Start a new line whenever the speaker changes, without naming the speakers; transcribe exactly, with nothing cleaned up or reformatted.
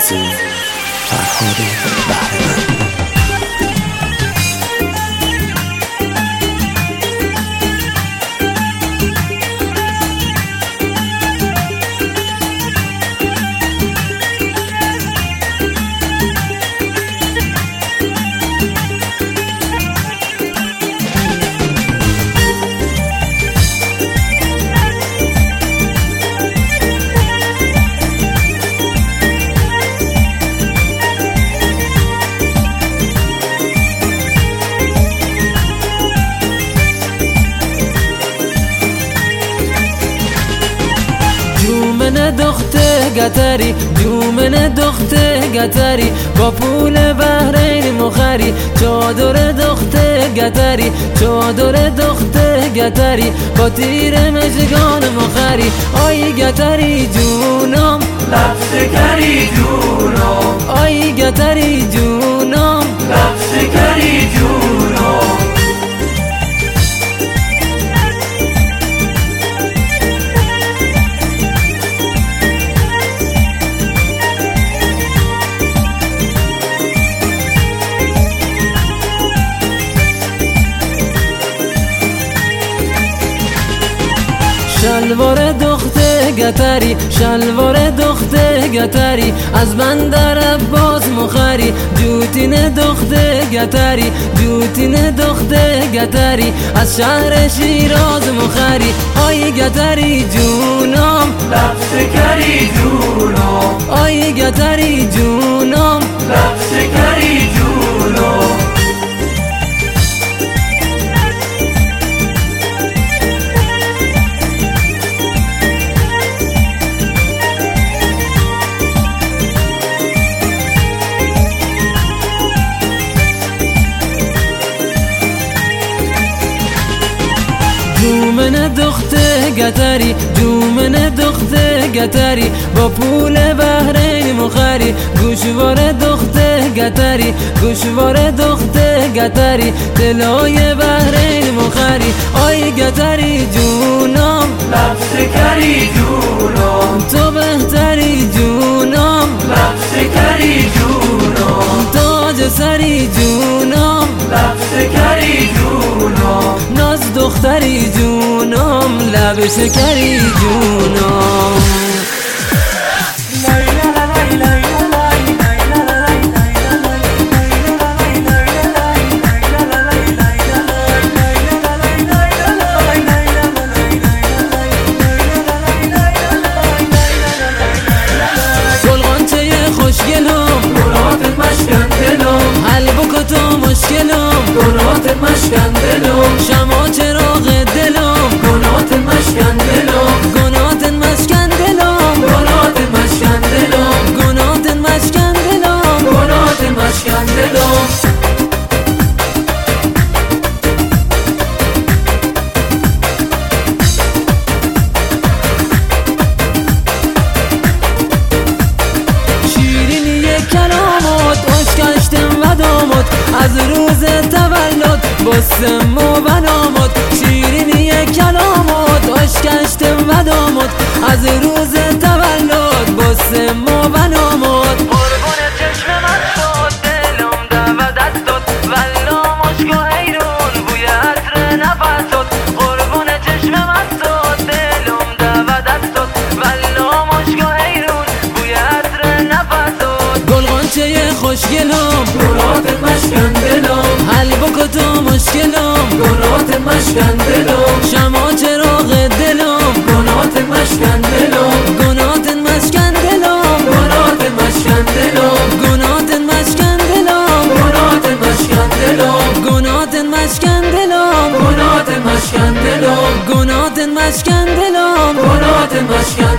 عزیز فرهاد بهره‌مند.
جومن دخته گتری جومن دخته گتری با پول بحرین مخری چادر دخته گتری چادر دخته گتری با تیر مژگان مخری آی گتری جونم
لب شکری جونم
آی گتری جونم
لب شکری جونم
شلوار دخته گتری شلوار دخته گتری از بندر عباس مخری جوتین دخته گتری جوتین دخته گتری از شهر شیراز مخری آی گتری جونم
لب شکری جونم
آی گتری جونم
لب شکری جونم
جومن دخته گتری جومن دخته گتری با پول بحرین مخری گوشوار دخته گتری گوشوار دخته گتری طلای بحرین مخری آی گتری جونم
لب شکری جونم
تو بهتری جونم
لب شکری جونم
تاج سری جونم
لب شکری جونم
ناز دختری جونم لب شکری جونم
گناهات مشکن دلم
شما چراغ دلم
گناهات مشکن دلم
گناهات مشکن دلم
گناهات مشکن دلم
گناهات مشکن دلم
گناهات مشکن دلم
شیرینی کلامات اشکشتم و دامات از روز تولد بسم و بنامات شیرینی کلامات اشکشتم و دامات از روز تولد بسم و بنامات قربون چشم من شد دلم دعوت داد والله مشک و حیرون بوی عطر نفس داد قربون چشم من شد دلم دعوت داد والله مشک و حیرون بوی عطر نفس داد گلغنچه خوشگلم
گناهات مشکن دلم
حل بکن مشکلم
گناهات مشکن دلم
شما چراغ دلم
گناهات مشکن دلم
گناهات مشکن دلم
گناهات مشکن دلم
گناهات مشکن دلم
گناهات مشکن دلم
گناهات مشکن دلم
گناهات مشکن دلم
گناهات مشکن دلم
گناهات مشکن